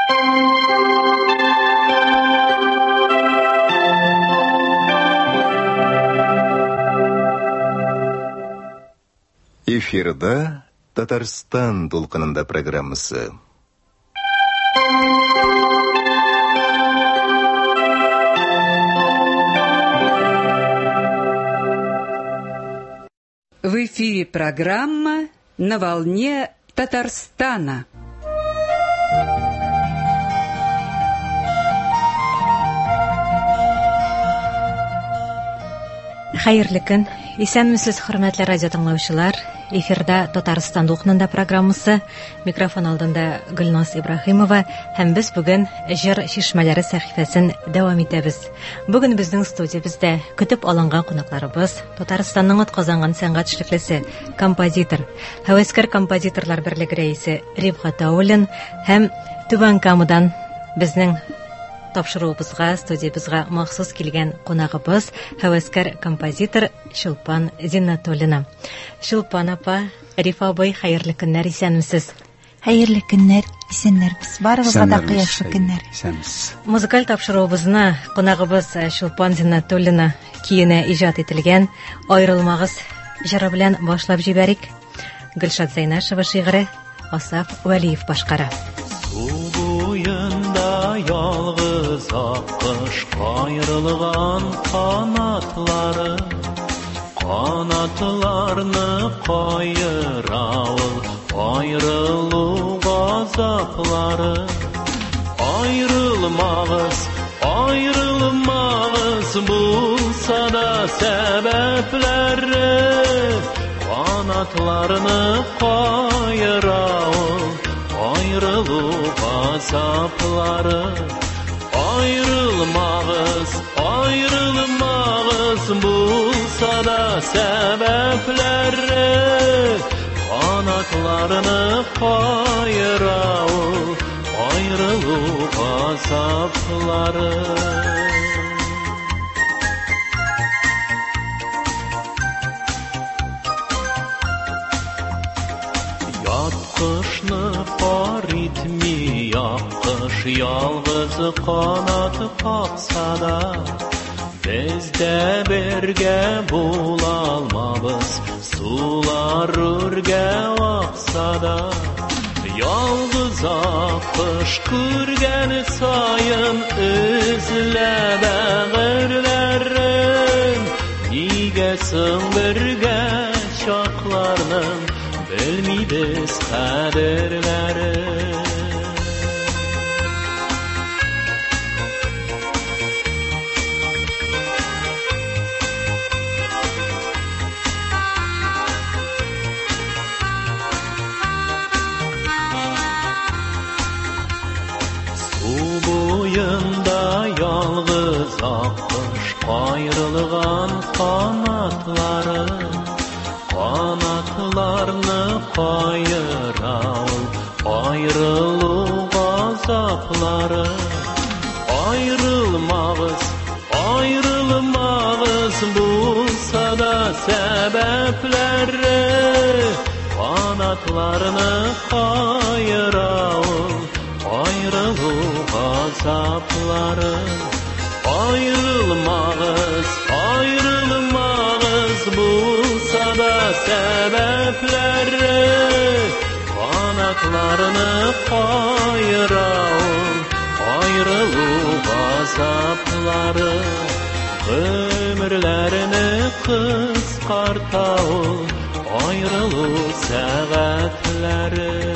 Эфирда Татарстан толқынында программасы. В эфире программа «На волне Татарстана». Хәерле көн. Исәнмесез, хөрмәтле радио тыңлаучылар. Эфирда Татарстан толқынында программасы. Микрофон алдында Гөлназ Ибраһимова һәм без бүген җыр шишмәләре сәхифәсен дәвам итәбез. Бүген безнең студиябездә көтеп алынган кунакларыбыз Татарстанның атказанган сәнгать эшлеклесе, композитор, һәвәскәр композиторлар берлеге рәисе Рифгать Аулин һәм Түбән Камадан безнең тапшыруыбызга, студиябызга махсус килгән кунагыбыз, һәвәскәр композитор Чулпан Зиннатуллина. Чулпан апа, Рифа абый, хәерле көннәр, исәнмесез? Хәерле көннәр, исәннәрбез. Барыбызга да кыяшлы көннәр. Музыкаль тапшыруыбызны кунагыбыз Чулпан Зиннатуллина киенә иҗат ителгән "Аерылмагыз" җыры белән башлап җибәрик. Гөлшат Зәйнәшева шигыре, Асаф Вәлиев башкара. Ялгыз аккыш кайрылган канатларны кайыра ул айрылу газаплары. Айрылмагыз булса да сәбәпләре, канатларны кайыра ул айрылу газаплары. Айрылмагыз булса да сәбәпләре, канатларны кайыра ул айрылу газаплары. Кышны пар итми яккыш, ялгыз канаты какса да, без дә бергә була алмабыз, сулар үргә акса да. Ялгыз аккыш күргән саен үзләп бәгырьләрен, нигә соң бергә чакларның bilmiydiz kaderleri. Su boyunda yalgız akmış ayrılgan kanatlarını kayıra ul ayrılu gazapları. Ayrılmagız bulsa da sebepleri, kanatlarını kayıra ul ayrılu gazapları. Ayrılmagız bulsa da sebepleri, kanatlarını kayıra ul ayrılu gazapları. Ömürlerini kıskarta ul ayrılu saatleri.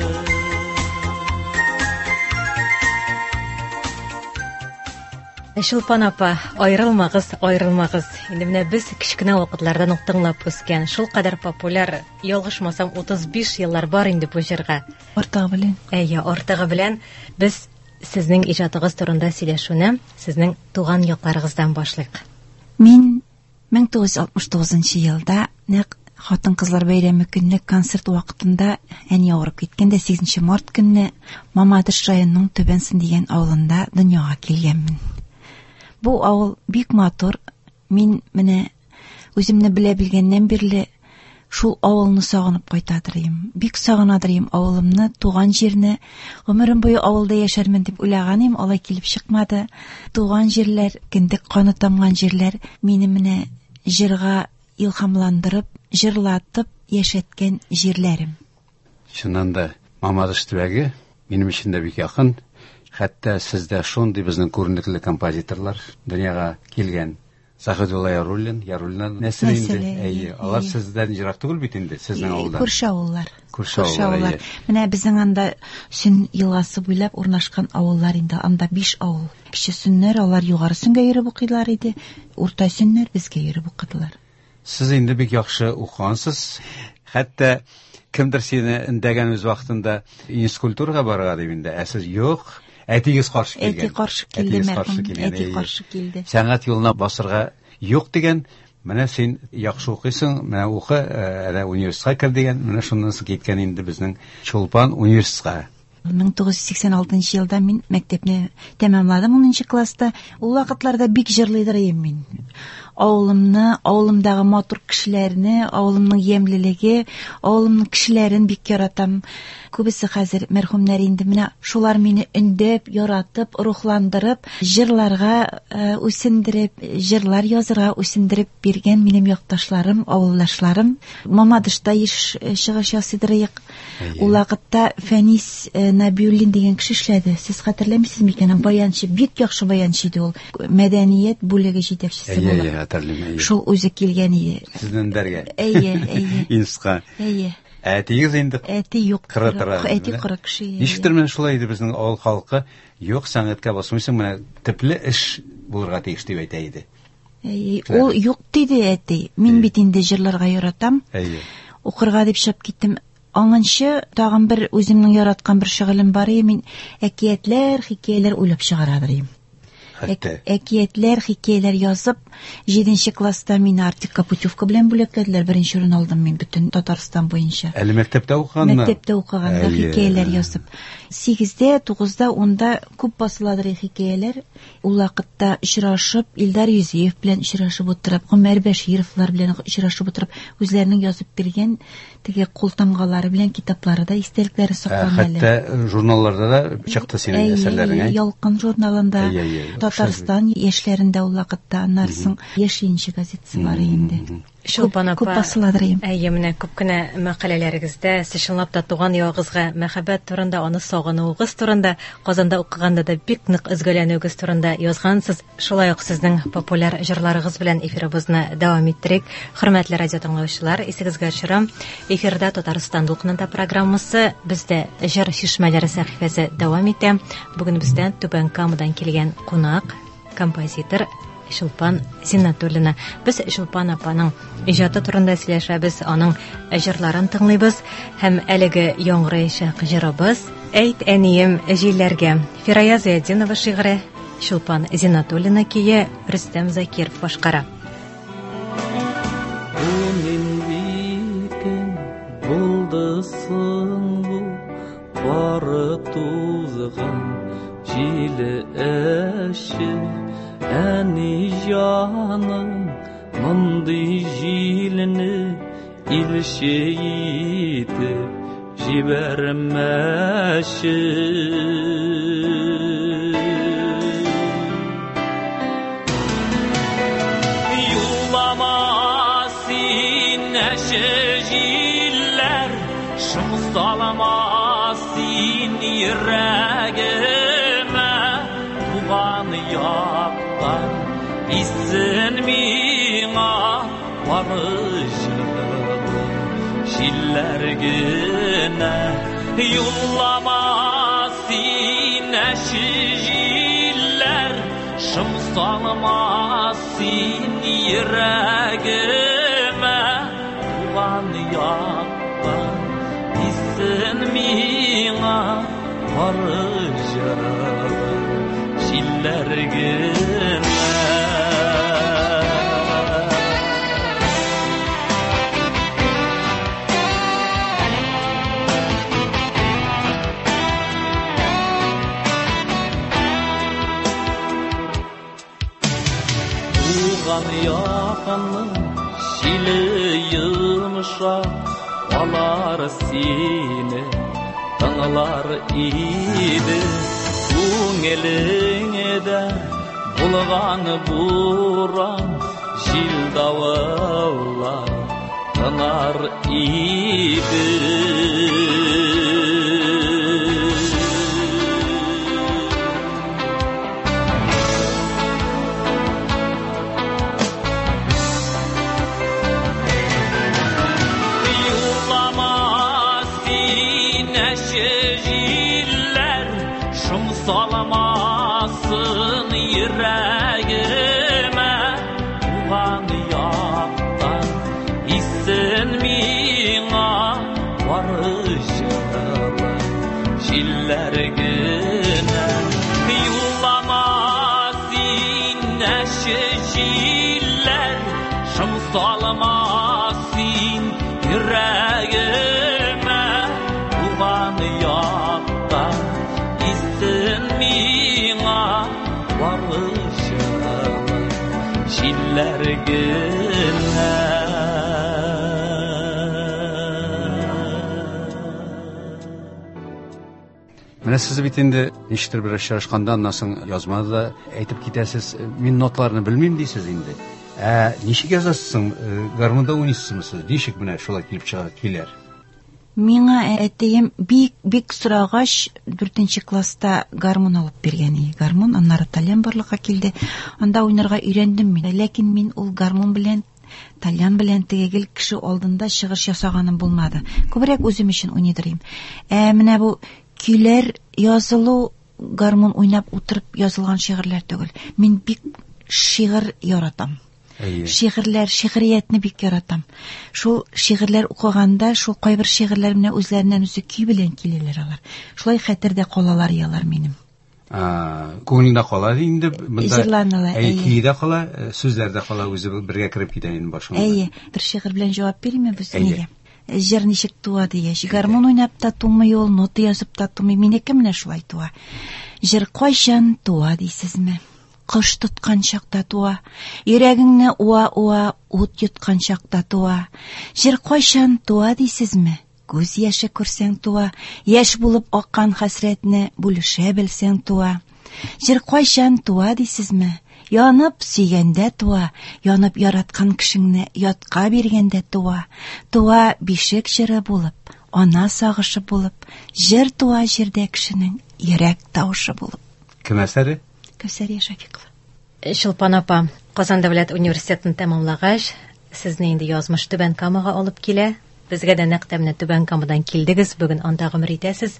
Чулпан апа, айрылмагыз. Инде менә без кичкенә вакытлардан ук тыңлап үскән, шул кадәр популяр, ялгышмасам 35 еллар бар инде бу җырга. Артыгы белән без сезнең иҗатыгыз турында сөйләшүне сезнең туган якларыгыздан башлыйк. Мин 1969 елда нәкъ хатын-кызлар бәйрәме көнне концерт вакытында әни авырып киткәндә 8 март көнне Мамадыш районының Төбәнсен дигән авылында дөньяга килгәнмен. Бу авыл бик матур. Мин менә үземне белә белгәннән бирле шул авылны сагынып кайтадырым. Бик сагынадырым авылымны, туган җирне. Гомерем буе авылда яшәрмен дип уйлаганым, алай килеп чыкмады. Туган җирләр, кендек каны тамган җирләр мине менә җырга илһамландырып, җырлатып яшәткән җирләрем. Шуннан да Мамадыш төбәге минем өчен дә бик якын. Хәтта сездә шундый безнең күренекле композиторлар дөньяга килгән. Сахидулла Яруллин нәселе инде. Алар сездән ерак түгел бит инде, сезнең авылда. Күрше авыллар. Күрше авыллар. Менә безнең анда Сөн елгасы буйлап урнашкан авыллар инде. Анда 5 авыл. Кече Сөннәр, алар югары Сөнгә йөреп укыйлар иде. Урта Сөннәр безгә йөреп укыдылар. Сез инде бик яхшы укыгансыз. Хәтта кемдер сине индәгән үз вакытында институтка барырга дип инде. Сез юк. Әтигез каршы килгән. Әти каршы килде, әти каршы килде. Сәнгать юлына басырга юк дигән, менә син яхшы укыйсың, менә укы, университетка кер дигән, менә шуннан соң киткән инде безнең Чулпан университетка. 1986 елда мин мәктәпне тәмамладым 10нчы класста. Ул вакытларда бик җырлыйдыр мин. Авылымны, авылымдагы матур кешеләрне, авылымның ямьлелеге, авылымның кешеләрен бик яратам. Күбесе хәзер мәрхүмнәр инде, менә шулар мине өндәп, яратып, рухландырып, җырларга үсендереп, җырлар язырга үсендереп биргән минем якташларым, авылдашларым. Мамадышта чыгыш ясыйдырык. Ул вакытта Фәнис Набиуллин дигән кеше эшләде. Сез хәтерләмисез микән? Баянчы, бик яхшы баянчы иде ул. Мәдәният бүлеге җитәкчесе була. Шул үзе килгән иде. Сезнең дәргә. Әйе. Инстка. Әйе. Әтигез инде. Әти юк. Әти кыры кеше. Ничектер менә шулай иде безнең авыл халкы. Юк, сәнгатькә басмыйсың, менә төпле эш булырга тиеш дип әйтә иде. Ул юк диде әти. Мин бит инде җырларга яратам. Укырга дип чыгып киттем. Аңынчы тагын бер үземнең яраткан бер шөгылем бар иде. Мин әкиятләр, хикәяләр уйлап чыгарадыр. Әкиятләр, хикәяләр язып, 7нче класста мине артикка путевка белән бүләкләделәр. Беренче урын алдым мин бөтен Татарстан буенча. Әле мәктәптә укыганнар. Мәктәптә укыганда хикәяләр язып. 8дә, 9да, 10да күп басыладыр хикәяләр. Ул вакытта очрашып, Илдар Юзеев белән очрашып утырып, Гомәр Бәшировлар белән очрашып утырып, үзләренең язып биргән теге култамгалары белән китапларында истәлекләре сакланган. Хәтта журналларда да чыкты синең әсәрләрең. Ялкын журналында, Татарстан яшьләрендә ул вакытта, аннан Яшенче газетасы бар инде. Чулпан апа, күп басыладыр. Әйе, менә күп кенә мәкаләләрегездә сез чынлап та туган ягыгызга мәхәббәт турында, аны сагынуыгыз турында, Казанда укыганда да бик нык изгәләнүегез турында язгансыз. Шулай ук сезнең популяр җырларыгыз белән эфирыбызны дәвам иттерик. Хөрмәтле радио тыңлаучылар, исегезгә төшерәм. Эфирда Татарстан дулкынында программасы, бездә җыр шишмәләре сәхифәсе дәвам итә. Бүген бездән Түбән Камадан килгән кунак, композитор Чулпан Зиннатуллина. Без Чулпан апаның иҗаты турында сөйләшәбез, аның җырларын тыңлыйбыз һәм әлеге яңгыраячак җырыбыз "Әйт әнием җилләргә" Фирая Зиядинова шигъре, Чулпан Зиннатуллина кие, Рөстәм Закиров башкара. Булдысың бу бары тузгын җиле әше әни җаным мондый җилне илче итеп җибәрмәше юлама син әше җилләр шымсалама син йөрәгемә туган яктан исен миңа барыжым җилләр генә юллама син әше җилләр шымсалама син йөрәгемә туган яктан исен миңа барыжым җилләр генә Туган якынның Şili yumuşak Alar seni Tağlar idi Көңеліңе де Bulğan buran Jil davullar Tanar idi Salamasın yüreğime Ulan yaktan hissin mina Varışılı jiller güne Yulamasın neşe jiller Şım salamasın yüreğime Ulan yaktan hissin mina varışılı jiller güne Менә сез бит инде ничтер бер шашканда аннан язмады да әйтеп китәсез, мин нотларны белмим дисез инде. Ничек язасыз? Гармунда уйныйсызмы сез? Ничек менә шулай килеп чыга килер? Миңа әтием бик сорагач 4-нче класста гармун алып бергән иде. Гармун, аннары тальян барлыкка килде. Анда уйнарга өйрәндем мин. Ләкин мин ул гармун белән, тальян белән тегел кеше алдында чыгыш ясаганым булмады. Күбрәк үзем өчен уйныдырым. Менә бу көйләр язылу гармун уйнап утырып язылган шигырьләр түгел. Мин бик шигырь яратам. Шигырьләр, шигъриятне бик яратам. Шул шигырьләр укыганда, шул кайбер шигырьләр менә үзләреннән үзе көй белән киләләр алар. Шулай хәтердә калалар ялар минем. Күңелдә кала инде монда. Көйдә кала, сүзләрдә кала үзе бергә кирип китә инде башына. Бер шигырь белән җавап бирәме без нигә? Җыр ничек туа дигәч, гармун уйнап та тумый ул, нота язып та тумый. Минеке менә шулай туа. Җыр кайчан туа дисезме? Кыш тоткан чакта туа, йөрәгеңне уа-уа ут йоткан чакта туа. Җыр кайчан туа дисезме? Күз яше күрсәң туа, яшь булып аккан хәсрәтне бүлешә белсәң туа. Җыр кайчан туа дисезме? Янып сөйгәндә туа, янып яраткан кешеңне ятка биргәндә туа. Туа бишек җыры булып, ана сагышы булып, җыр туа җирдә кешенең йөрәк тавышы булып. Кем әсәре? Кәүсәрия Шафикова. Шулпан апа, Казан дәүләт университетын тәмамлагач, сезне инде язмыш Түбән Камага алып килә. Безгә дә нәкъ тәмне Түбән Камадан килдегез, бүген анда гомер итәсез.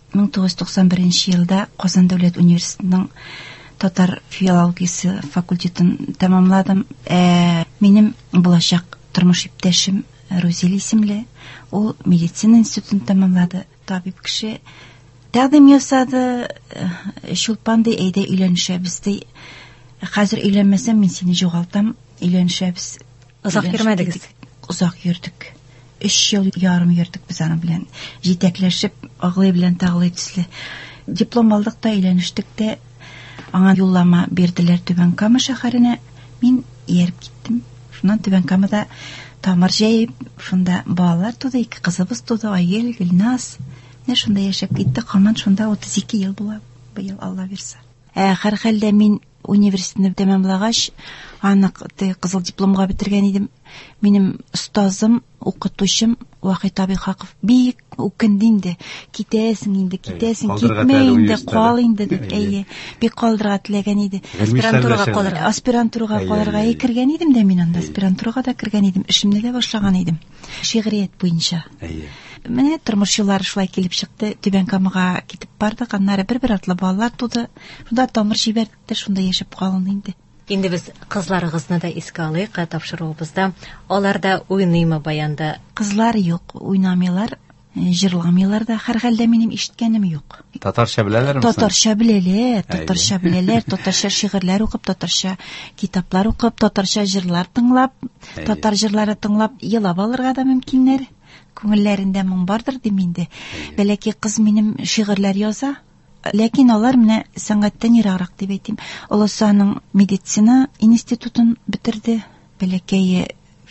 1991 елда Казан дәүләт университетының татар филологиясе факультетын тәмамладым. Минем булачак тормыш иптәшем Рузиль исемле, ул медицина институтын тәмамлады. Табиб кеше тәкъдим ясады. Шулпан ди, әйдә өйләнешәбез ди. Хәзер өйләнмәсәм мин сине югалтам. Өйләнешәбез. Озак йөрмәдегез? Озак йөрдек. 3 ел ярым йөрдек без аның белән. Җитәкләшеп, аглый белән тагылый төсле. Диплом алдык та өйләнештек тә. Аңа юллама бирделәр Түбән Кама шәһәренә. Мин ияреп киттем. Шуннан Түбән Камада тамыр җәеп, шунда балалар туды, 2 кызыбыз туды, Айгөл, Гөлназ. Менә шунда яшәп киттек. Һаман шунда 32 ел була. Быел Алла бирсә. Һәр хәлдә мин университетны тәмамлагач, анык кызыл дипломга бетергән идем. Минем остазым, укытучым Вахит Абихаков бик үкенде инде. Китәсең инде, китмә инде, кал инде дип, бик калдырга теләгән иде. Аспирантурага калырга кергән идем дә мин анда, аспирантурага да кергән идем, эшемне дә башлаган идем. Шигърият буенча. Менә тормыш юллары шулай килеп чыкты. Түбән Камага китеп бардык, аннары бер атлы балалар туды. Шунда тамыр җибәрдек тә, шунда яшәп калын инде. Инде без кызларыгызны да искә алыйк, тапшыруыбызда. Аларда уйныймы баянда? Кызлар юк, уйнамыйлар, җырламыйлар да. Һәр хәлдә минем ишеткәнем юк. Татарча беләләрме? Татарча беләләр, татарча шигырьләр укып, татарча китаплар укып, татарча җырлар тыңлап, татар җырлары тыңлап елап алырга да мөмкиннәр. Күңелләрендә моң бардыр дим инде. Бәләки кыз минем шигырьләр яза. Ләкин алар менә сәнгатьтән ераграк дип әйтим. Олысаның медицина институтын бетерде. Бәләкәй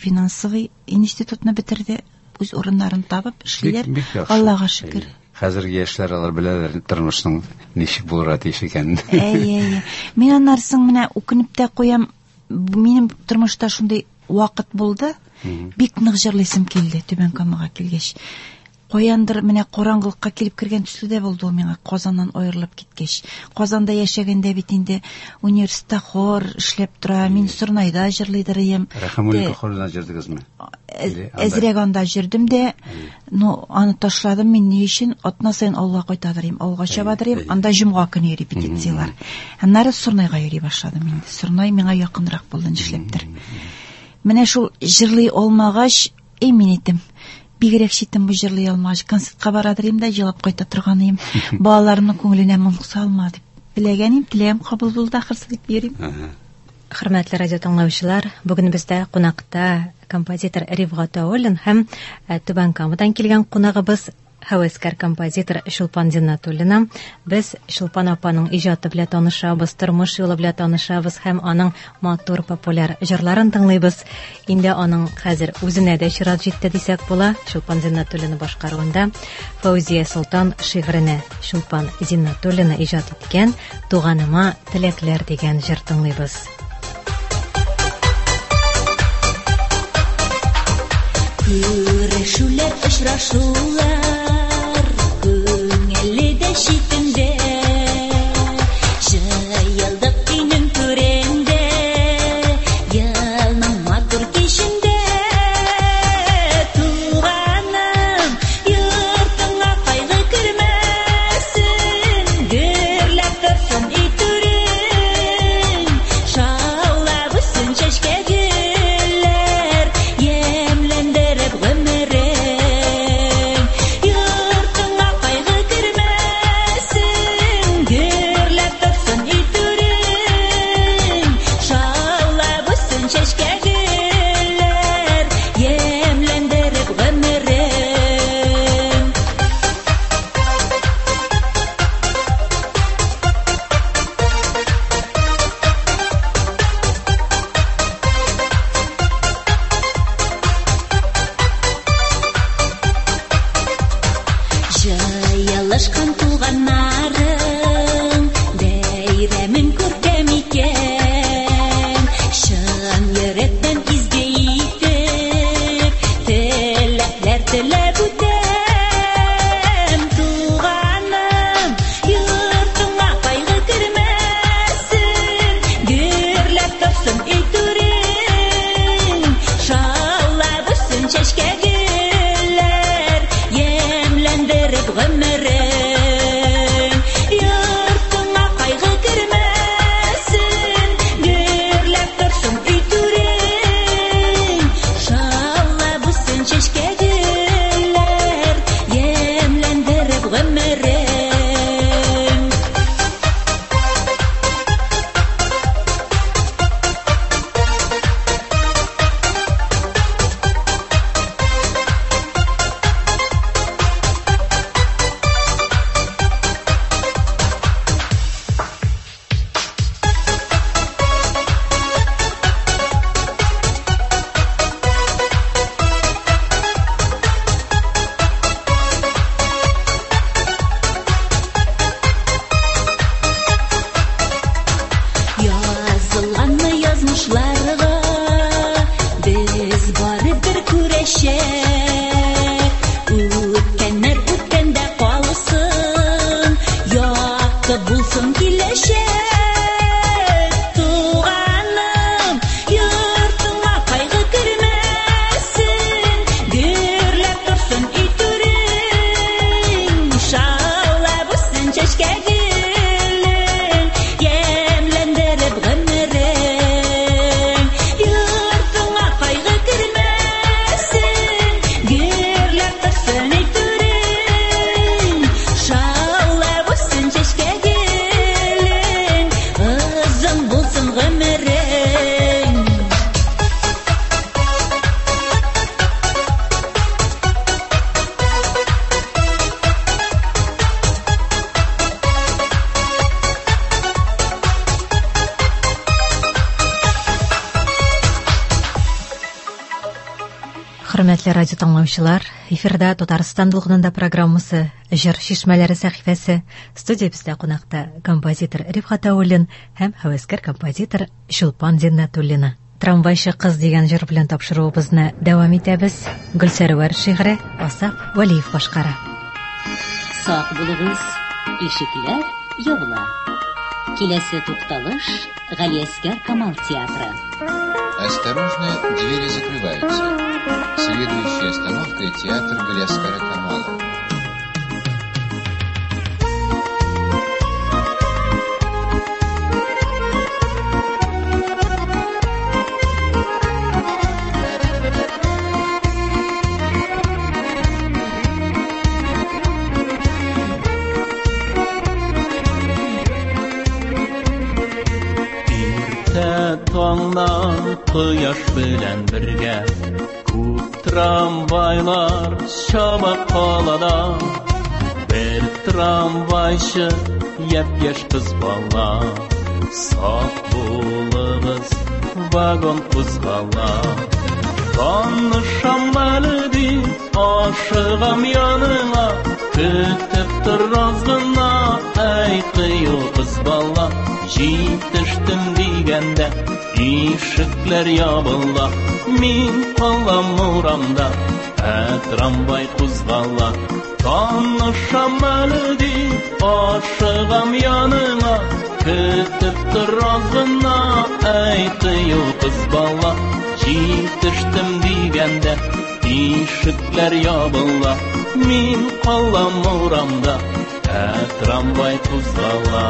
финансовый институтны бетерде, үз урыннарын табып эшләр. Аллага шөкер. Хәзерге яшьләр алар беләләр тормышның ничек булырга тиеш икәнен. Мин аннарсын менә үкенеп тә куям. Минем тормышта шундый вакыт булды. Бик нык җырлыйсым килде Түбән Камага килгәч. Каяндыр менә караңгылыкка килеп кергән төсле дә булды ул миңа Казаннан аерылып киткәч. Казанда яшәгәндә бит инде университетта хор эшләп тора. Мин Сорнайда җырлыйдырым. Рахманлык хорына җырдыгызмы? Әзрәк анда җырдым да, аны ташладым. Мин ни өчен атна сайын Алга кайтадырым, Алга чабадырым. Анда җомга көне репетициялар. Аннары Сорнайга йөри башладым инде. Сорнай миңа якынрак булды нишләптер. Менә шул җырлый алмагач, мин әйтем, бигрәк читем бу җырлый алмагач, концертка барадырым да җылап кайта торганым. Балаларымның күңеленә моң салма дип теләгәнем, теләгем кабул булды ахырсы дип йөрим. Хөрмәтле радио тыңлаучылар, бүген бездә кунакта композитор Рифгат Аулин һәм Түбән Камадан килгән кунагыбыз һәвәскәр композитор Чулпан Зиннатуллина. Без Чулпан апаның иҗаты белән танышабыз, тормыш юлы белән танышабыз һәм аның матур популяр җырларын тыңлыйбыз. Инде аның хәзер үзенә дә чират җитте дисәк була. Чулпан Зиннатуллина башкаруында Фаузия Солтан шигыренә Чулпан Зиннатуллина иҗат иткән "Туганыма теләкләр" дигән җыр тыңлыйбыз. Күрешүләр, очрашулар, күңелле шитендә, җыелдык минем күрендә, ялның матур кичендә. Туганым, йортыңа кайгы кермәсен, гөрләп торсын итүрең, шаулап үссен чәчкә гөлләр, ямләндереп гомерең. Йортыңа кайгы кермәсен, гөрләп торсын итүрең, шаулап үссен чәчкә гөлләр, ямләндереп гомерең. Җаялашкан туганнарың, бәйрәмең күркәм икән, чын йөрәктән изге итеп, теләкләр теләп үтәм. Туганым, йортыңа кайгы кермәсен, гөрләп торсын итүрең, шаулап үссен чәчкә гөлләр, ямләндереп гомерең. Йортыңа кайгы кермәсен, гөрләп торсын итүрең, шаулап үссен чәчкә гөлләр, ямләндереп гомерең. Язылганны язмышларга без барыбер күрәчәк. Үткәннәр үткәндә калсын, якты булсын киләчәк. Туганым, йортыңа кайгы кермәсен, гөрләп торсын итүрең, шаулап үссен чәчкә гөлләр, ямләндереп гомерең. Йортыңа кайгы кермәсен, гөрләп торсын итүрең, шаулап үссен чәчкә гөлләр, Хөрмәтле радио тыңлаучылар, эфирда Татарстан дулкынында программасы «Җыр шишмәләре» сәхифәсе. Студиябездә кунакта композитор Рифкат Әулин һәм һәвәскәр композитор Чулпан Зиннәтуллина. Трамвайчы кыз дигән җыр белән тапшыруыбызны дәвам итәбез. Гөлсәрвәр шигъре, Асаф Валиев башкара. Сак булыгыз, ишекләр ябыла. Киләсе тукталыш Галиәскәр Камал театры. Осторожно, двери закрываются. Следующая остановка — театр Галиәскәра Камала. Таңнан кояш белән бергә күп трамвайлар чаба калада. Бер трамвайчы япь-яшь кыз бала. Сак булыгыз, вагон кузгала. Танышам әле дип ашыгам яныңа, көтеп торган гына әйтү кыз бала. Җитештем дигәндә ишекләр ябыла. Мин калам урамда, трамвай кузгала. Танышам әле дип ашыгам яныңа, көтеп торган гына әйтү кыз бала. Җитештем дигәндә ишекләр ябыла. Мин калам урамда, трамвай кузгала.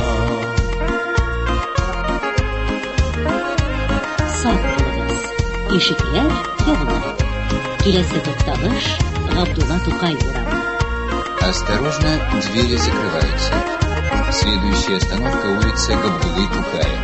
Сак булыгыз, ишекләр ябыла. Киләсе тукталыш Габдулла Тукай урамы. Осторожно, двери закрываются. Следующая остановка — улица Габдуллы Тукая.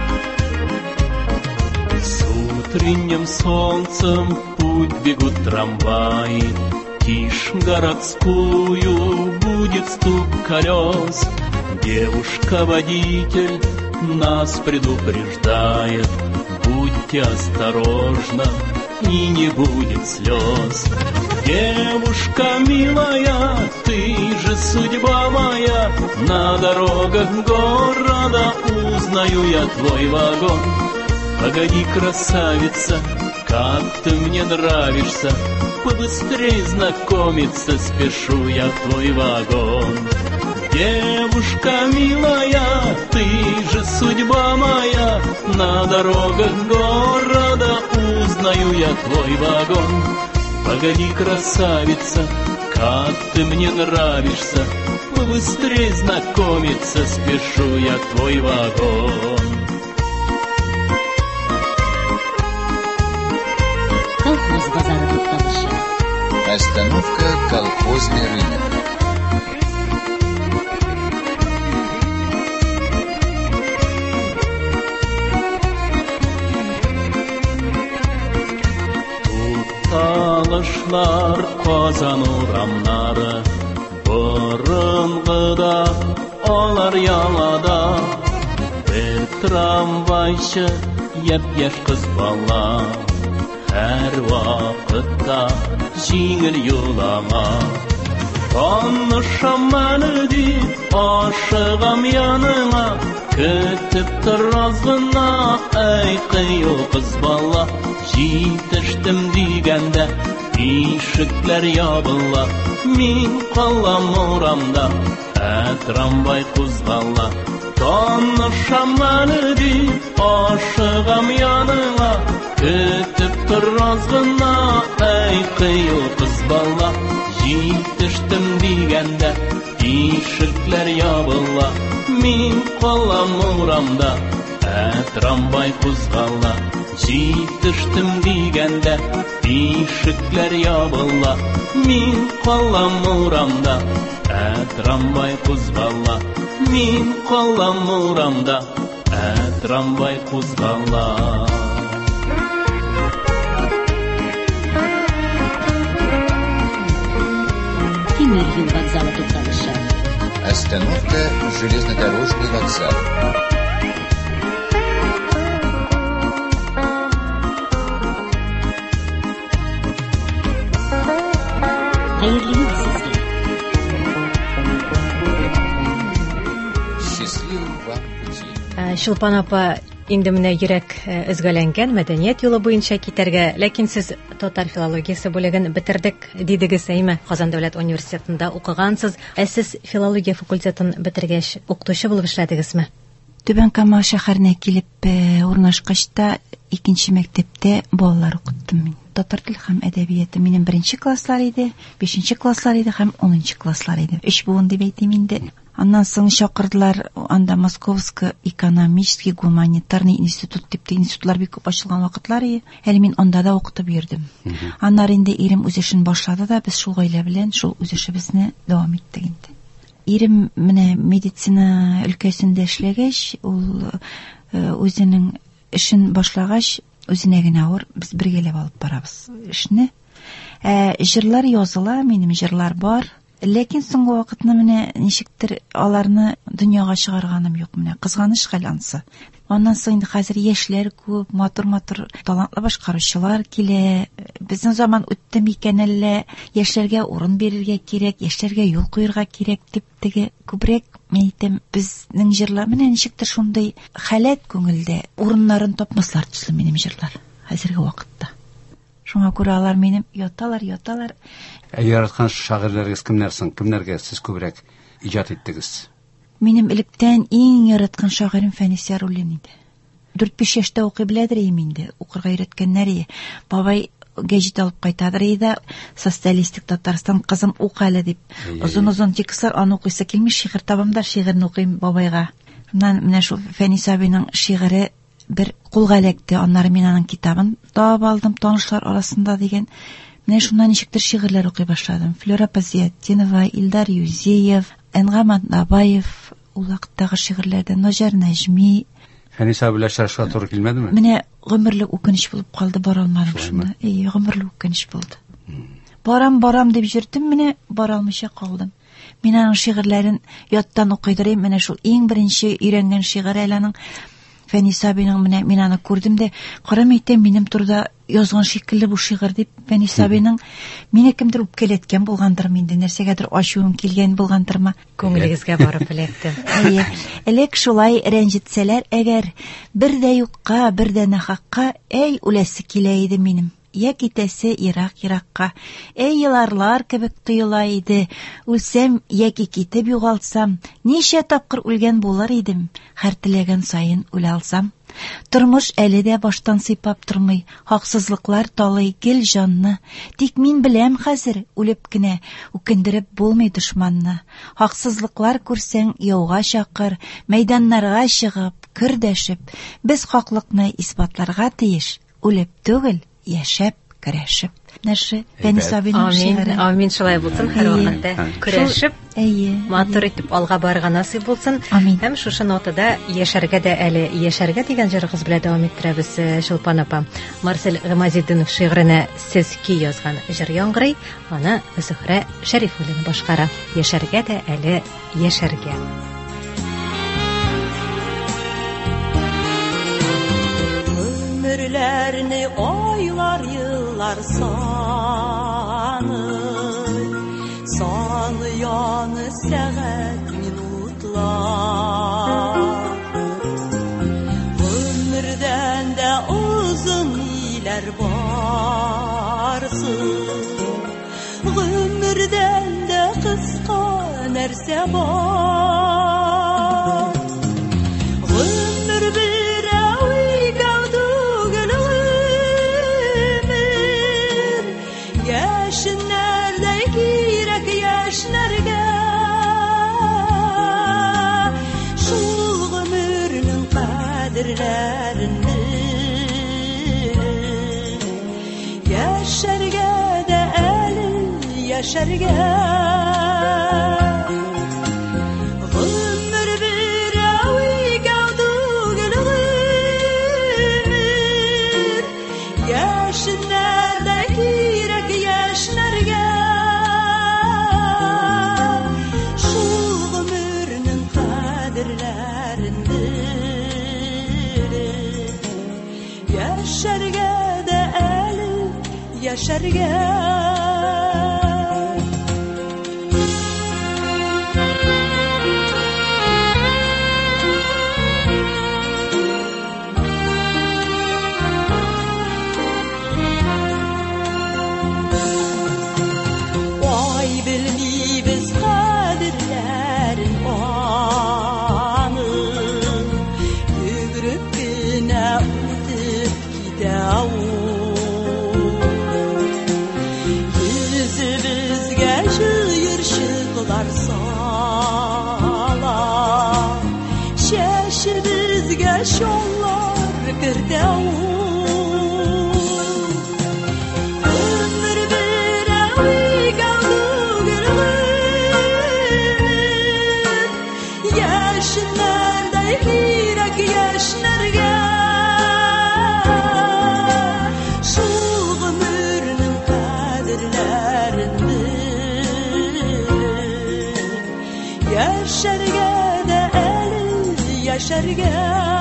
С утренним солнцем путь бегут трамваи. Тишь городскую будет стук колес. Девушка-водитель нас предупреждает: будьте осторожны, и не будет слез. Девушка милая, ты же судьба моя, на дорогах города узнаю я твой вагон. Погоди, красавица, как ты мне нравишься, побыстрей знакомиться спешу я в твой вагон. Девушка милая, ты же судьба моя, на дорогах города узнаю я твой вагон. Погоди, красавица, как ты мне нравишься, побыстрей знакомиться спешу я в твой вагон. Колхоз базары тукталышы. Остановка — колхозный рынок. Тукталышлар Казан урамнары, борынгыда алар ялада. Бер трамвайчы япь-яшь кыз бала, һәр вакытта җиңел юлама. Танышам әле дип ашыгам яныңа, көтеп торган гына әйтү кыз бала. Җитештем дигәндә ишекләр ябыла. Мин калам урамда, трамвай кузгала. Танышам әле дип ашыгам яныңа, көтеп торган гына әйтү кыз бала. Җитештем дигәндә ишекләр ябыла. Мин калам урамда, трамвай кузгала. Җитештем дигәндә ишекләр ябыла. Мин калам урамда, трамвай кузгала. Мин калам урамда, трамвай кузгала. Тимер юл вокзалы тукталышы. Остановка — железнодорожный вокзал. Хәерле юл сезгә. Счастливого вам пути. Чулпан апа, инде менә йөрәк өзгәләнгән мәдәният юлы буенча китәргә, ләкин сез татар филологиясе бүлеген бетердек дидегез, әйме? Казан дәүләт университетында укыгансыз. Сез филология факультетын бетергәч, укытучы булып эшләдегезме? Түбән Кама шәһәренә килеп урнашкач та 2нче мәктәптә балалар укыттым мин. Татар тел һәм әдәбияты минем 1нче класслар иде, 5нче класслар иде һәм 10нчы класслар иде. 3 буын дип әйтим инде. Аннан соң чакырдылар, анда Московский экономический гуманитарный институт дип институтлар бик күп ачылган вакытлар иде. Әле мин анда да укытып йөрдем. Аннан инде ирем үз эшен башлады да, без шул гаилә белән шул үз эшебезне дәвам иттек инде. Ирем менә медицина өлкәсендә эшләгәч, ул үзенең эшен башлагач, үзенә генә авыр, без бергәләп алып барабыз эшне. Җырлар языла, минем җырлар бар. Ләкин соңгы вакытны менә ничектер аларны дөньяга чыгарганым юк менә, кызганыш хәл ансы. Аннан соң инде хәзер яшьләр күп, матур талантлы башкаручылар килә. Безнең заман үтте микән әллә, яшьләргә урын бирергә кирәк, яшьләргә юл куярга кирәк дип теге күбрәк мен әйтәм, безнең җырлар менә ничектер шундый халәт күңелдә урыннарын тапмаслар төсле минем җырлар хәзерге вакытта. Шуңа күрә алар минем яталар. Яраткан шагыйрьләргез кемнәр соң? Кемнәргә сез күбрәк иҗат иттегез? Минем электән иң яраткан шагыйрем Фәнис Яруллин иде. 4-5 яшьтә укый беләдер инде, укырга өйрәткәннәр иде. Бабай гәҗит алып кайтадыр иде, социалистик Татарстан кызым ук әле дип. Озын текстлар аны укыйсы килмиш, шигырь табамдар, шигырьне укыйм бабайга. Менә шул Фәнис абыйның шигыре бер кулга эләкте, аннары мин аның китабын табып алдым, танышлар арасында дигән. Менә шуннан ничектер шигырьләр укый башладым. Флора Пазиятдинова, Илдар Юзеев, Энгам Атнабаев, ул вакыттагы шигырьләрдән Наҗар Нәҗми. Фәнис абыйлар шаршыга туры килмәдеме? Менә гомерлек үкенеч булып калды, бара алмадым шуны. Гомерлек үкенеч булды. Барам дип җөрдем, менә бара алмыйча калдым. Мин аның шигырьләрен яттан укыйдырым, менә шул иң беренче өйрәнгән шигырь әләнең Фәнис абыйның, менә мин аны күрдем дә, карам әйтәм, минем турда язган шикелле бу шигырь дип, Фәнис абыйның мине кемдер үпкәләткән булгандыр инде, нәрсәгәдер ачуым килгән булгандырмы? Күңелегезгә барып эләкте. Элек шулай рәнҗетсәләр әгәр, бер дә юкка, бер дә нахакка, үләсе килә иде минем. Я китәсе еракка, еларлар кебек тоела иде. Үлсәм яки китеп югалсам, ничә тапкыр үлгән булыр идем, һәр теләгән саен үлә алсам. Тормыш әле дә баштан сыйпап тормый, хаксызлыклар талый гел җанны. Тик мин беләм хәзер, үлеп кенә үкендереп булмый дошманны. Хаксызлыклар күрсәң яуга чакыр, мәйданнарга чыгып, көрдәшеп, без хаклыкны исбатларга тиеш, үлеп түгел, яшәп, көрәшеп. Нәрсә? Фәнис абыйның шигыре. Амин, шулай булсын, һәр вакытта көрәшеп, матур итеп алга барырга насыйп булсын. Һәм шушы нотада яшәргә дә әле яшәргә дигән җырыгыз белән дәвам иттерәбез, Чулпан апа. Марсель Гамазетдинов шигыренә сез ки язган җыр яңгырый, аны Зөһрә Шәрифуллина башкара. Яшәргә дә әле яшәргә. Ömürlerini aylar yıllar sanıyanı saat minutlar. Ömürden de uzun iler varsın, ömürden de kıska nerse var. Ömür bir yaşlarga şul ömürnün kadirlerini yaşarga da eli yaşarga ömür bir avi gavdu gülümür yaşlarda kirek yaşlarga yaşarga da eli yaşarga яшь yollar кертә ул. Ömür берәү галгыр яшьләрдә кирәк яшьләргә шул гомернең кадерләрен яшәргә дә әле яшәргә.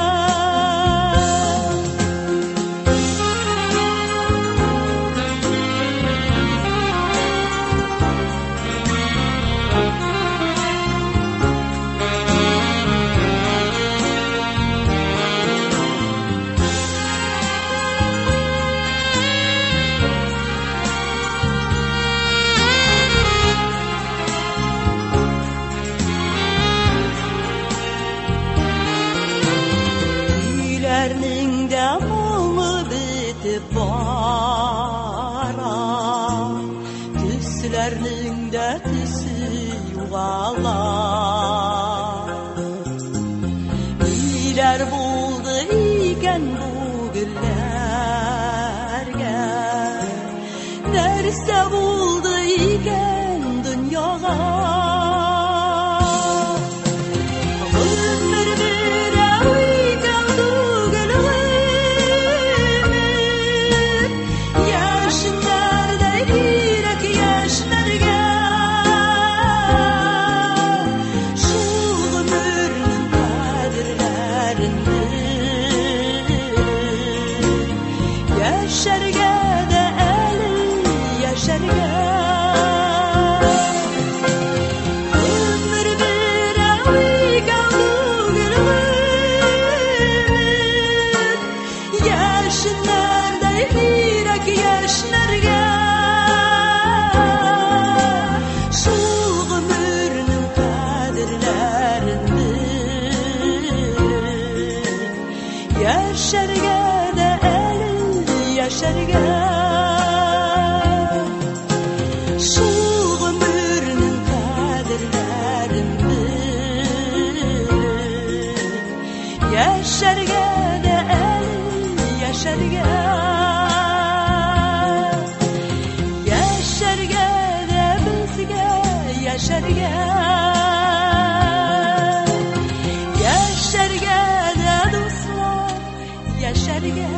Төсләрнең дә төсе югала. Ниләр булды икән бу гөлләргә? Нәрсә булды икән дөньяга? Яшәргә дә әле яшәргә. Ömür берәү галгыр яшьләрдә кирәк яшьләргә шул гомернең кадерләрен яшәргә дә әле яшәргә. Шул гомернең кадерләрен яшәргә дә әле яшәргә. Яшәргә дә безгә яшәргә. Яшәргә дә дуслар яшәргә.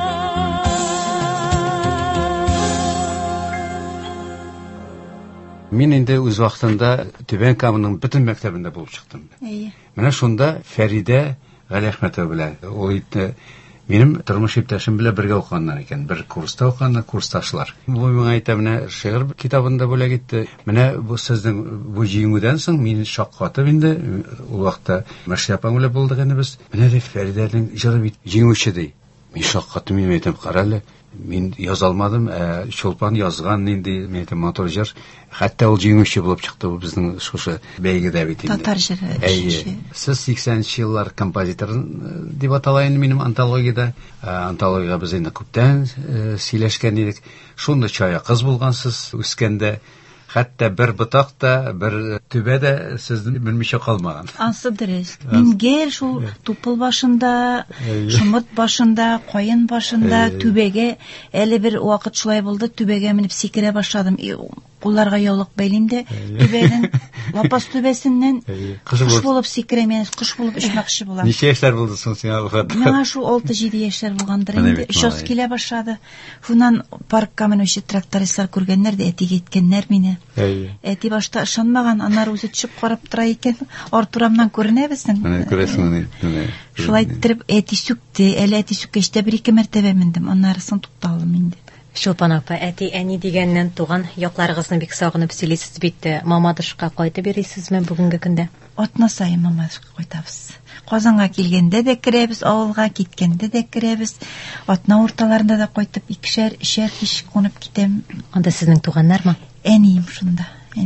Мин инде үз вакытында Түбән Каманың бөтен мәктәбендә булып чыктым. Менә шунда Фәридә Галиәхмәтова белән ул итне минем тормыш иптәшем белән бергә укыганнар икән. Бер курста укыганнар, курсташлар. Бу миңа әйтә, менә шигырь китабында бүләк итте. Менә бу сезнең бу җиңүдән соң мин шаккатып инде ул вакытта Мәшрәпәң белән булдык инде без. Менә ди Фәридәнең җыры бит җиңүче ди. Мин шаккатым, мин әйтәм, карале, мин яза алмадым, Чулпан язган инде, мен әйтәм, матур җыр. Хәтта ул җиңүче булып чыкты бу безнең шушы бәйгедә бит инде. Татар җыры. Сез 80нче еллар композитор дип атала инде минем антологиядә. Антологиягә без инде күптән сөйләшкән идек. Шунда чая кыз булгансыз, үскәндә. Хәтта бер ботакта, бер түбәдә сезне белмичә калмаган. Ансы дөрес. Мин гел шул тупыл башында, шымыт башында, кайын башында түбәгә әле бер вакыт шулай булды, түбәгә менеп сикерә башладым. Кулларга яулык бәйлимдә, түбәнең лапас түбәсеннән кыш булып сикерәм, кыш булып очмакчы булам. Ничә яшьләр булды соң сиңа бу хәтта? Миңа шу 6-7 яшьләр булгандыр инде. Шос килә башлады. Шуннан паркка менүче трактористлар күргәннәр дә әтигә әйткәннәр мине. Әти башта ышанмаган, аннары үзе төшеп карап тора икән. Артурамнан күренәбезсең. Менә күрәсең инде. Шулай итеп әти сүкте, әле әти сүккәчтә 1-2 мәртәбә мендем. Аннары соң тукталдым инде. Чулпан апа, әти, әни дигәннән туган якларыгызны бик сагынып сөйлисез бит. Мамадышка кайтып йөрисезме бүгенге көндә? Атна сайын Мамадышка кайтабыз. Казанга килгәндә дә керәбез, авылга киткәндә дә керәбез. Атна урталарында да кайтып 2-3 кич кунып китәм. Анда сезнең туганнармы? Әнием шунда.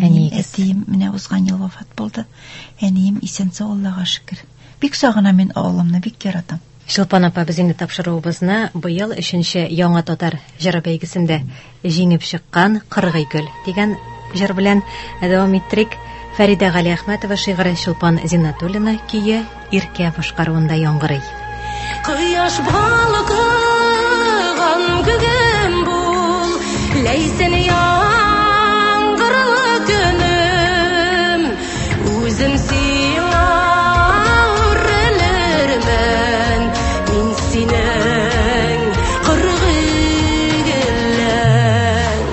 Әтием менә узган ел вафат булды. Әнием исән сау, Аллага шөкер. Бик сагынам мин авылымны, бик яратам. Чулпан апа, без инде тапшыруыбызны быел 3нче Яңа Татар җыры бәйгесендә җиңеп чыккан Кыргый гөл дигән җыр белән дәвам иттерик. Фәридә Галиәхмәтова шигыре, Чулпан Зиннатуллина көе Иркә башкаруында яңгырый. Кыяш балкыган күгем бул, ләйсен яңгырлы көнем, үзем сиңа үрелермен, мин синең кыргы гелләң.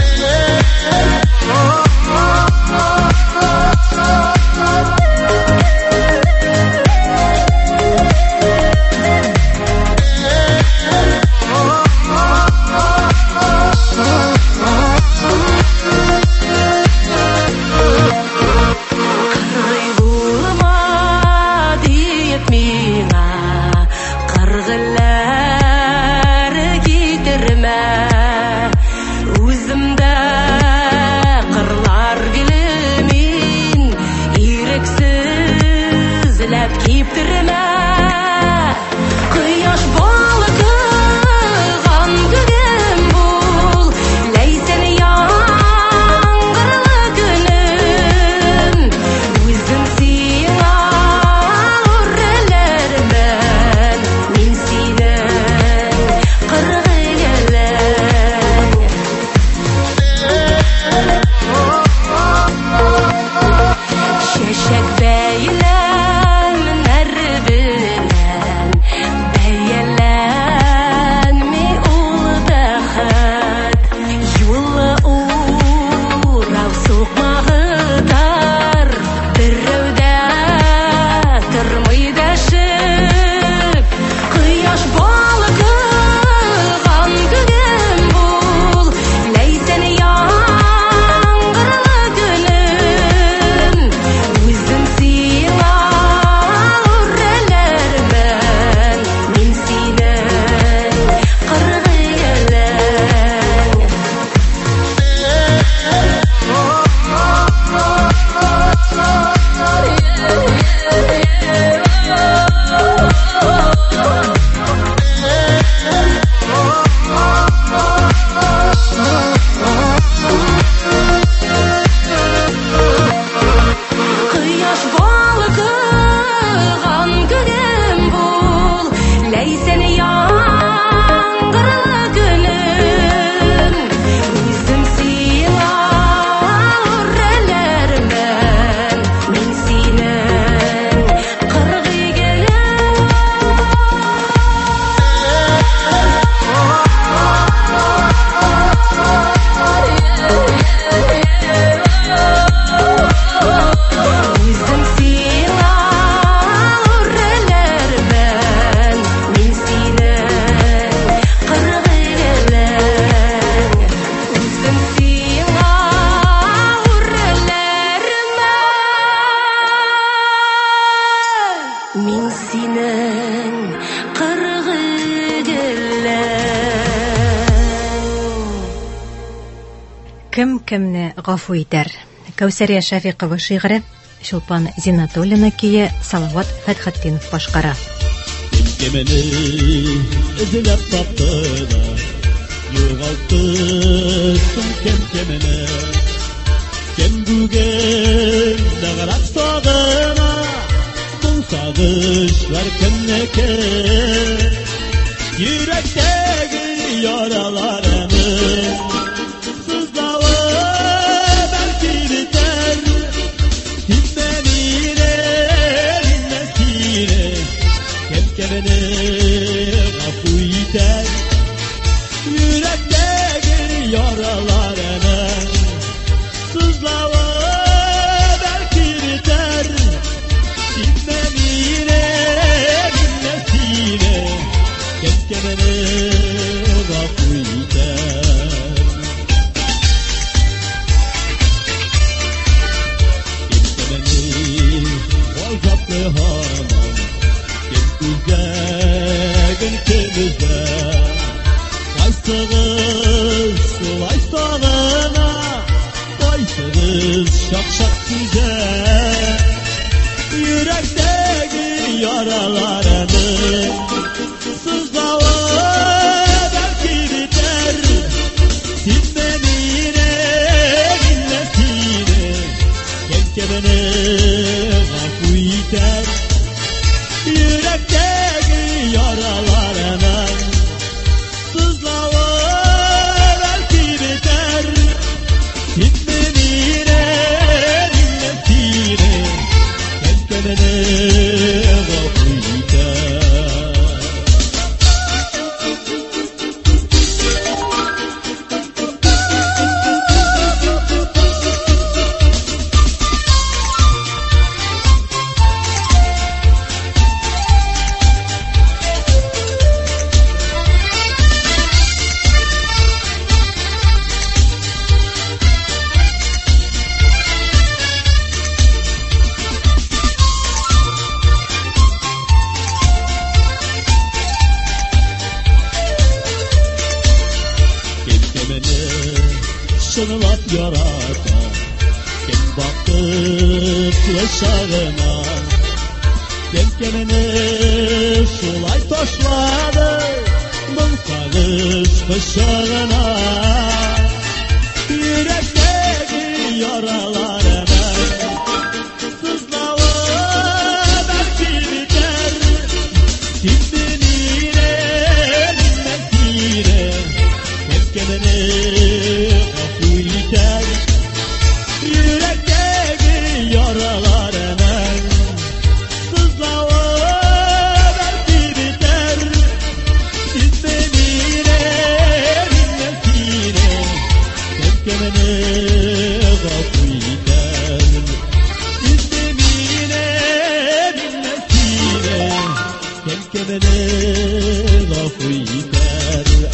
Кемне гафу итәр? Кәүсәрия Шәфиқова шигъре, Чулпан Зиннатуллина көе, Салават Фәтхетдинов башкара. Кемне эзләп таптыда, югалтты кемне. Кем бүген дәгәрәп сагына, бу сагышлар кемнеке? Йөрәктәге яраларны yürekteki yaralarına sızlava belki biter, dinlemine dinlesine kemkemene gafı iter. Kemkemeni vazaplı hamam kem güzelgin kemizde Vaysağına, vaysağız şakşak güzel. Yürekteki yaralarını sızlava belki biter. Dinlemine, dinlesine kemkemene gafı iter. Yürekteki yaralarının sızlağı belki biter. Gitmenine dinletine kendine gafıyla. Sınılap yarata kim bakıp yaşarına Kemkemini şulay toşladı Mılkağız kışağına Yürekteki yaralarına sızlağı belki biter Dindiğine dinmekine Kemkemini yürekteki yaralarının sızlağı belki biter. Dinmenine minnetine kemkemene gafı eder. Dinmenine minnetine kemkemene gafı eder.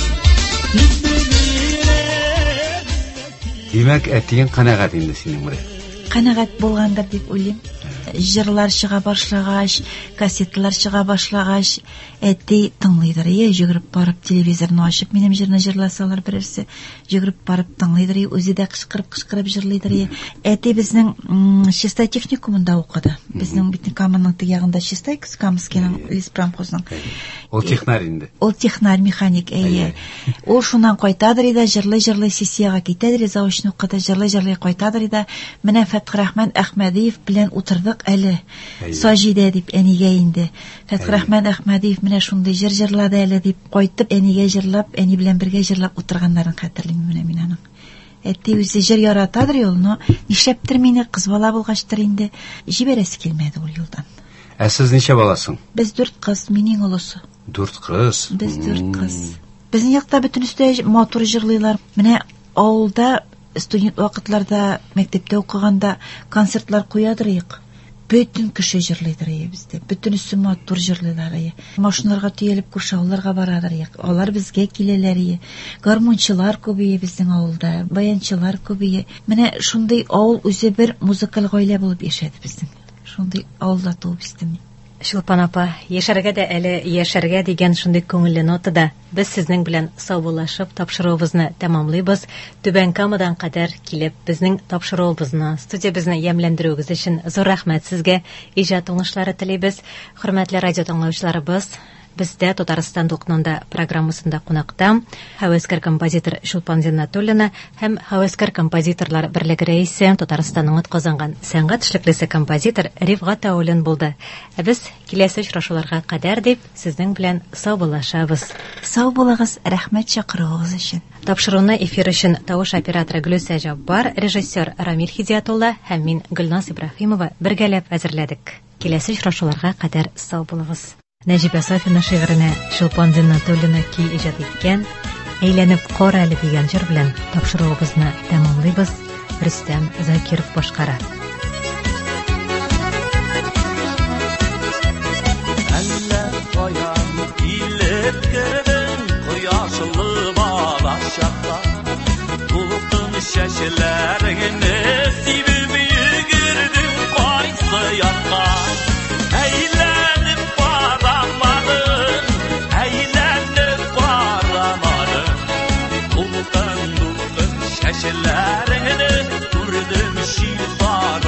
Demek ettiğin kanagat indi senin buraya. Kanagat bolgandır деп ойлайм. Жырлар чыга башлагач, кассеталар чыга башлагач, әти тыңлыйдыр. Жүгүрүп барып телевизорны ачып, минем җырны җырласалар берәрсе, жүгүрүп барып тыңлыйдыр. Үзе дә кычкырып җырлыйдыр. Әти безнең чистай техникумында укыды. Безнең бит Каманың тигәгендә чистай Камскиның леспромхозның. Ул технар инде. Ул технар механик, әйе. Ул шуннан кайтадыр иде, җырлый сессияга китәдер, заочный укыды, җырлый кайтадыр иде. Менә Фәтхрахман Әхмәдиев белән утырдык әле. Саҗидә дип әнигә инде. Фәтхрахман Әхмәдиев менә шундый җырлады әле дип кайтып әнигә җырлап, әни белән бергә җырлап утырганнарын хәтерлим менә мин аның. Әти үзе җыр яратадыр ул, но нишләптер мине кыз бала булгачлар инде җибәрәсе килмәде ул юлдан. Ә сез ничә баласың? Без 4 кыз, минең улысы. 4 кыз. Без 4 кыз. Безнең якта бөтенесе матур җырлыйлар. Менә авылда студент вакытларда, мәктәптә укыганда концертлар куядырык. Bütün кеше җырлыйдыр бездә. Бөтенесе матур җырлыйлар. Машиналарга төялеп күрше авылларга барадыр. Алар безгә киләләр. Гармончылар күбәя безнең авылда, баянчылар күбәя. Менә шундый авыл үзе бер музыкаль гаилә булып яшәде безнең. Шундый авылда туып үстем. Шулпан апа, яшәргә дә әле яшәргә дигән шундый күңелле нотада без сезнең белән саубуллашып тапшыруыбызны тәмамлыйбыз. Түбән Камадан кадәр килеп безнең тапшыруыбызны, студиябызны ямьләндерүегез өчен зур рәхмәт сезгә. Иҗат уңышлары телибез. Хөрмәтле радио тыңлаучыларыбыз, бездә Татарстан документында программасында кунакта һәвәскәр композитор Шулпан Зиннатуллина һәм һәвәскәр композиторлар берлеге рәисе, Татарстанның атказанган сәнгать эшлеклесе композитор Рифгат Аулин булды. Без киләсе очрашуларга кадәр дип сезнең белән саубуллашабыз. Сау булыгыз, рәхмәт чакыруыгыз өчен. Тапшыруны эфир өчен тавыш операторы Гөлүсә Җаббар, режиссер Рамил Хидиятулла һәм мин Гөлнас Ибраһимова бергәләп әзерләдек. Киләсе очрашуларга кадәр сау булыгыз. Нәҗибә Сафина шигыренә Шулпан Зиннатуллина ки иҗат иткән «Әйләнеп кара әле» дигән җыр белән тапшыруыбызны тәмамлыйбыз. Рөстәм Закиров башкара. Әллә каян килеп кердең, кояшлы балачакка. Тулкын чәчләреңне сибеп йөгердең кайсы якка. Şəşələrini gördüm şifar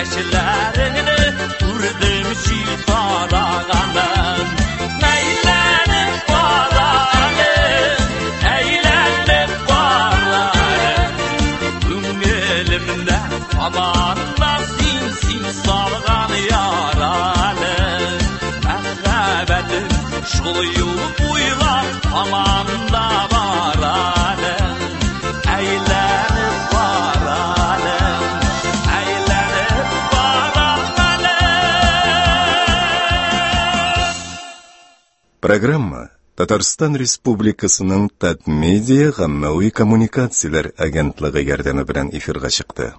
şeşlerini Vurdum şifalanım Meylenip varalım Eğlenip varalım Ümmelimde amanla sinsin salgan yaralım Mehrebetim şol yolu buylap amanda varalım Eğlenip varalım Eğlenip varalım Программа Татарстан Республикасының Татмедиа гаммәви коммуникацияләр агентлыгы ярдәме белән эфирга чыкты.